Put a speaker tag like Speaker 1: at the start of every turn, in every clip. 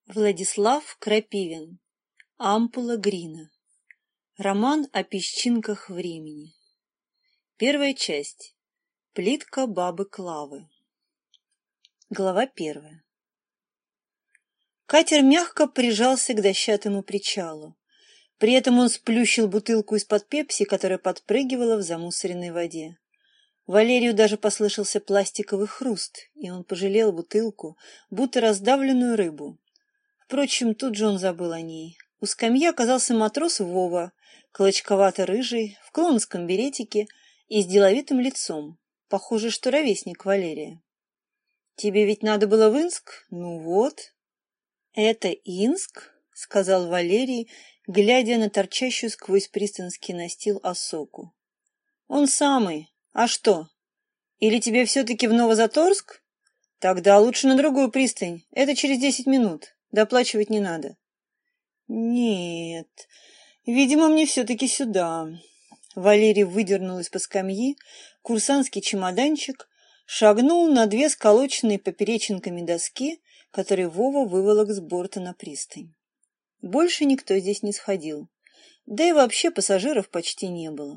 Speaker 1: Владислав Крапивин. Ампула Грина. Роман о песчинках времени. Первая часть. Плитка бабы Клавы. Глава первая. Катер мягко прижался к дощатому причалу. При этом он сплющил бутылку из-под пепси, которая подпрыгивала в замусоренной воде. Валерию даже послышался пластиковый хруст, и он пожалел бутылку, будто раздавленную рыбу. Впрочем, тут же он забыл о ней. У скамьи оказался матрос Вова, клочковато-рыжий, в клоунском беретике и с деловитым лицом. Похоже, что ровесник Валерия. «Тебе ведь надо было в Инск? Ну вот». «Это Инск?» — сказал Валерий, глядя на торчащую сквозь пристанский настил осоку. «Он самый. А что? Или тебе все-таки в Новозаторск? Тогда лучше на другую пристань. Это через 10 минут. Доплачивать не надо». «Нет, видимо, мне все-таки сюда». Валерий выдернул из-под скамьи курсантский чемоданчик, шагнул на 2 сколоченные поперечинками доски, которые Вова выволок с борта на пристань. Больше никто здесь не сходил, да и вообще пассажиров почти не было.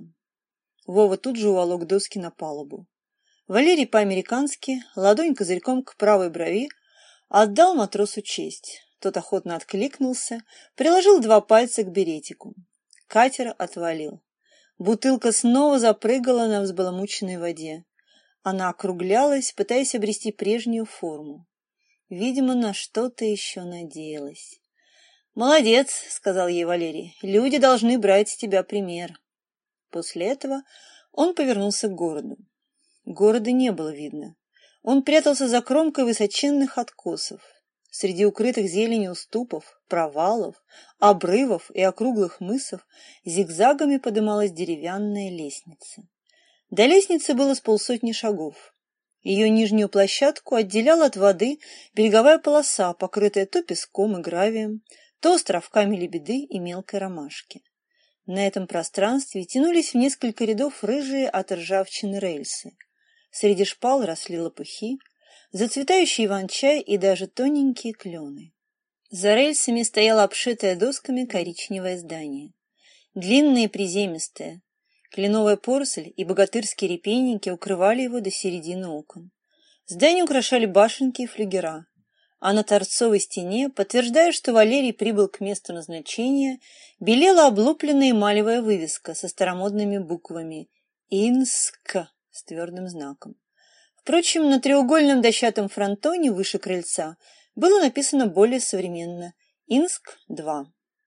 Speaker 1: Вова тут же уволок доски на палубу. Валерий по-американски, ладонь козырьком к правой брови, отдал матросу честь. Тот охотно откликнулся, приложил 2 пальца к беретику. Катер отвалил. Бутылка снова запрыгала на взбаламученной воде. Она округлялась, пытаясь обрести прежнюю форму. Видимо, на что-то еще надеялась. «Молодец», — сказал ей Валерий, — «люди должны брать с тебя пример». После этого он повернулся к городу. Города не было видно. Он прятался за кромкой высоченных откосов. Среди укрытых зеленью уступов, провалов, обрывов и округлых мысов зигзагами подымалась деревянная лестница. До лестницы было с 50 шагов. Ее нижнюю площадку отделяла от воды береговая полоса, покрытая то песком и гравием, то островками лебеды и мелкой ромашки. На этом пространстве тянулись в несколько рядов рыжие от ржавчины рельсы. Среди шпал росли лопухи, зацветающий иван-чай и даже тоненькие клены. За рельсами стояло обшитое досками коричневое здание. Длинное и приземистое. Кленовая поросль и богатырские репейники укрывали его до середины окон. Здание украшали башенки и флюгера. А на торцовой стене, подтверждая, что Валерий прибыл к месту назначения, белела облупленная эмалевая вывеска со старомодными буквами «Инск» с твердым знаком. Впрочем, на треугольном дощатом фронтоне выше крыльца было написано более современно «Инск-2».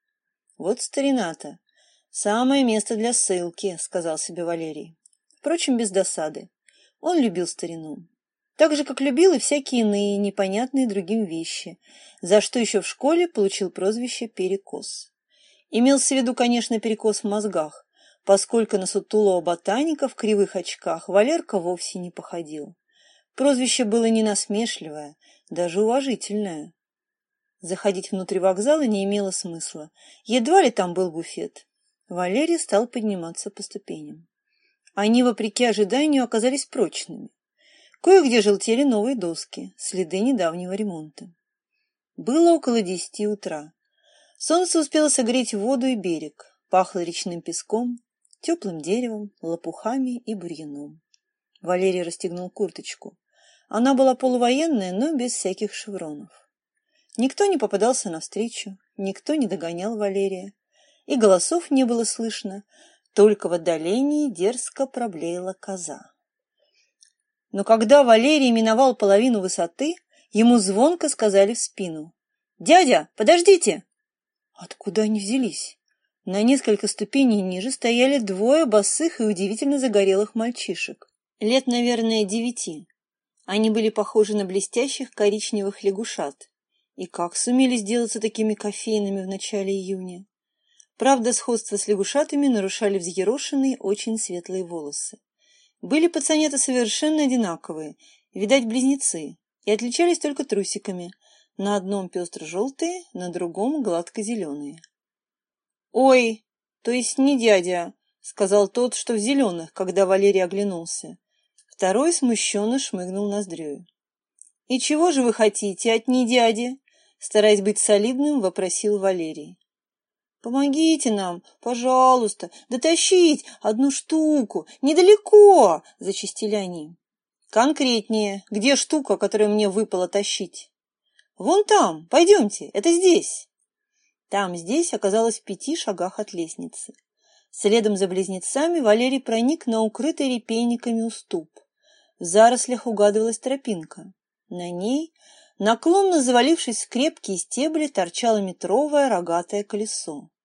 Speaker 1: «Вот старина-то! Самое место для ссылки», — сказал себе Валерий. Впрочем, без досады. Он любил старину. Так же, как любил и всякие иные, непонятные другим вещи, за что еще в школе получил прозвище «перекос». Имелся в виду, конечно, перекос в мозгах, поскольку на сутулого ботаника в кривых очках Валерка вовсе не походил. Прозвище было не насмешливое, даже уважительное. Заходить внутрь вокзала не имело смысла. Едва ли там был буфет. Валерий стал подниматься по ступеням. Они, вопреки ожиданию, оказались прочными. Кое-где желтели новые доски, следы недавнего ремонта. Было около 10 утра. Солнце успело согреть воду и берег, пахло речным песком, теплым деревом, лопухами и бурьяном. Валерий расстегнул курточку. Она была полувоенная, но без всяких шевронов. Никто не попадался навстречу, никто не догонял Валерия, и голосов не было слышно, только в отдалении дерзко проблеяла коза. Но когда Валерий миновал половину высоты, ему звонко сказали в спину: «Дядя, подождите!» Откуда они взялись? На несколько ступеней ниже стояли 2 босых и удивительно загорелых мальчишек. Лет, наверное, 9. Они были похожи на блестящих коричневых лягушат. И как сумели сделаться такими кофейными в начале июня? Правда, сходство с лягушатами нарушали взъерошенные, очень светлые волосы. Были пацанята совершенно одинаковые, видать, близнецы, и отличались только трусиками. На одном пестро-желтые, на другом гладко-зеленые. «Ой, то есть не дядя», — сказал тот, что в зеленых, когда Валерий оглянулся. Второй смущенно шмыгнул ноздрёю. «И чего же вы хотите от не дяди?» Стараясь быть солидным, вопросил Валерий. «Помогите нам, пожалуйста, дотащить одну штуку, недалеко!» – зачастили они. «Конкретнее, где штука, которую мне выпало тащить?» «Вон там, пойдемте, это здесь». Там, здесь оказалось в 5 шагах от лестницы. Следом за близнецами Валерий проник на укрытый репейниками уступ. В зарослях угадывалась тропинка. На ней, наклонно завалившись в крепкие стебли, торчало метровое рогатое колесо.